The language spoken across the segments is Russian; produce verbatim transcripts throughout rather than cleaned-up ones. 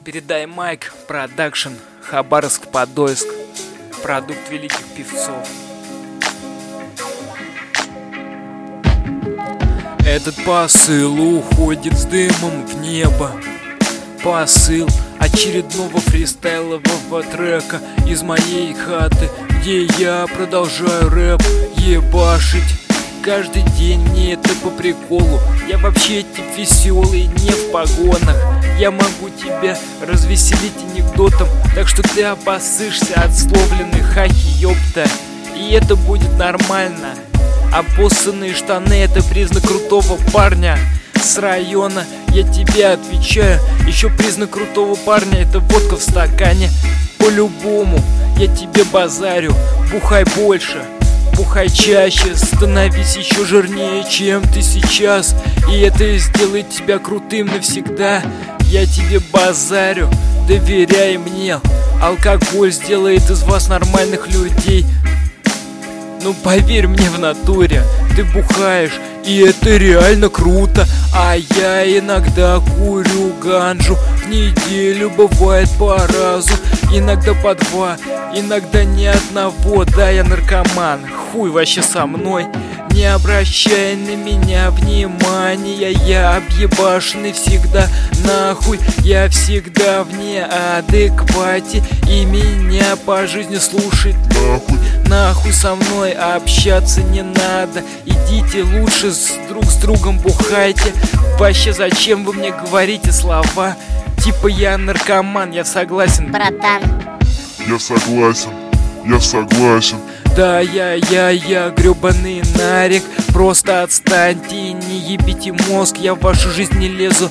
Передай Майк Продакшн, Хабаровск, Подольск. Продукт великих певцов. Этот посыл уходит с дымом в небо. Посыл очередного фристайлового трека из моей хаты, где я продолжаю рэп ебашить. Каждый день мне это по приколу. Я вообще тип веселый, не в погонах. Я могу тебя развеселить анекдотом, так что ты обоссышься от словленных хахи, ёпта. И это будет нормально. Обоссанные штаны — это признак крутого парня с района. Я тебе отвечаю, еще признак крутого парня — это водка в стакане. По-любому я тебе базарю: бухай больше, бухай чаще, становись еще жирнее, чем ты сейчас, и это сделает тебя крутым навсегда. Я тебе базарю, доверяй мне. Алкоголь сделает из вас нормальных людей. Ну поверь мне в натуре, ты бухаешь, и это реально круто. А я иногда курю ганджу, в неделю бывает по разу, иногда по два, иногда ни одного. Да, я наркоман, хуй вообще со мной. Не обращай на меня внимания, я объебашенный всегда нахуй. Я всегда в неадеквате, и меня по жизни слушать нахуй. Нахуй со мной общаться не надо. Идите лучше с друг с другом бухайте. Вообще зачем вы мне говорите слова типа я наркоман? Я согласен, братан. Я согласен, я согласен. Да, я, я, я гребаный нарик. Просто отстаньте и не ебите мозг. Я в вашу жизнь не лезу.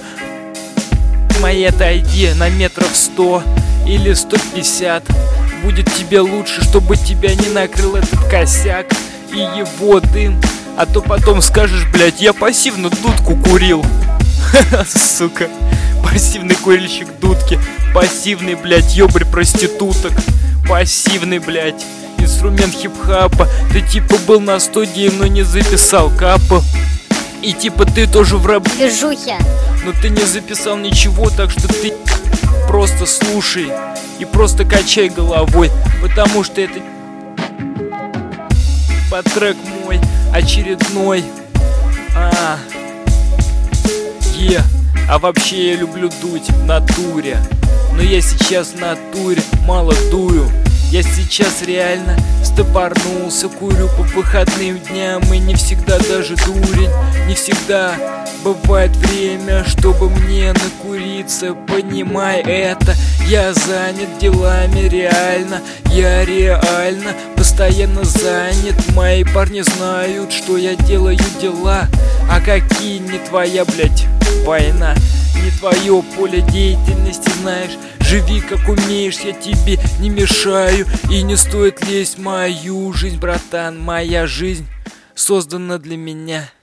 Мои отойди на метров сто или сто пятьдесят. Будет тебе лучше, чтобы тебя не накрыл этот косяк и его дым. А то потом скажешь: блять, я пассивно дудку курил. Ха-ха, сука. Пассивный курильщик дудки. Пассивный, блять, ёбарь проституток. Пассивный, блять, инструмент хип-хапа. Ты типа был на студии, но не записал капу. И типа ты тоже в рэп Движухе. но ты не записал ничего, так что ты просто слушай и просто качай головой, потому что это под трек мой очередной. А, е, а вообще я люблю дуть в натуре, но я сейчас в натуре мало дую. Я сейчас реально стопорнулся, курю по выходным дням, и не всегда даже дурень. Не всегда бывает время, чтобы мне накуриться. Понимай это, я занят делами реально. Я реально постоянно занят. Мои парни знают, что я делаю дела. А какие не твоя, блять, война, не твое поле деятельности, знаешь. Живи как умеешь, я тебе не мешаю. И не стоит лезть в мою жизнь, братан. Моя жизнь создана для меня.